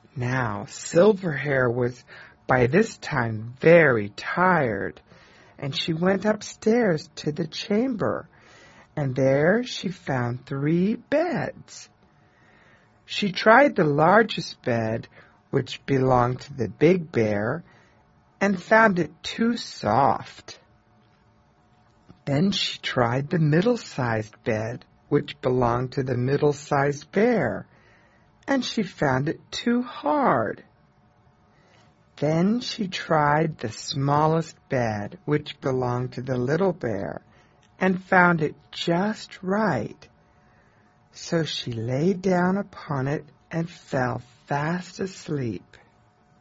Now Silverhair was by this time very tired, and she went upstairs to the chamber, and there she found 3 beds. She tried the largest bed, which belonged to the big bear, and found it too soft. Then she tried the middle-sized bed, which belonged to the middle-sized bear, and she found it too hard. Then she tried the smallest bed, which belonged to the little bear, and found it just right. So she lay down upon it and fell fast asleep.